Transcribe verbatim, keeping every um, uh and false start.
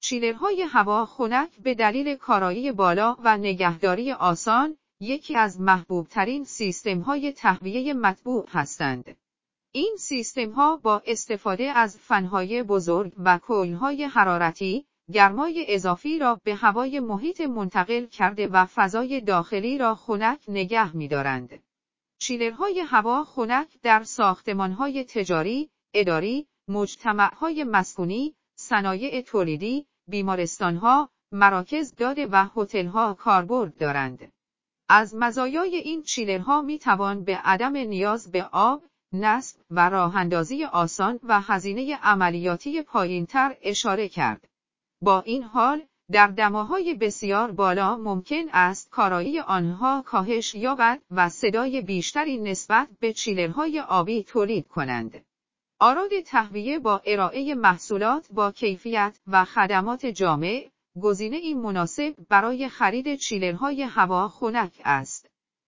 چیلرهای هوا خنک به دلیل کارایی بالا و نگهداری آسان، یکی از محبوبترین سیستم‌های تهویه مطبوع هستند. این سیستم‌ها با استفاده از فن‌های بزرگ و کویل‌های حرارتی، گرمای اضافی را به هوای محیط منتقل کرده و فضای داخلی را خنک نگه می‌دارند. چیلرهای هوا خنک در ساختمان‌های تجاری، اداری، مجتمع‌های مسکونی، صنایع تولیدی، بیمارستان‌ها، مراکز داده و هتل‌ها کاربرد دارند. از مزایای این چیلرها می‌توان به عدم نیاز به آب، نصب و راه‌اندازی آسان و هزینه عملیاتی پایین‌تر اشاره کرد. با این حال، در دماهای بسیار بالا ممکن است کارایی آنها کاهش یابد و صدای بیشتری نسبت به چیلرهای آبی تولید کنند. آراد تهویه با ارائه محصولات با کیفیت و خدمات جامع، گزینه‌ای مناسب برای خرید چیلرهای هوا خنک است.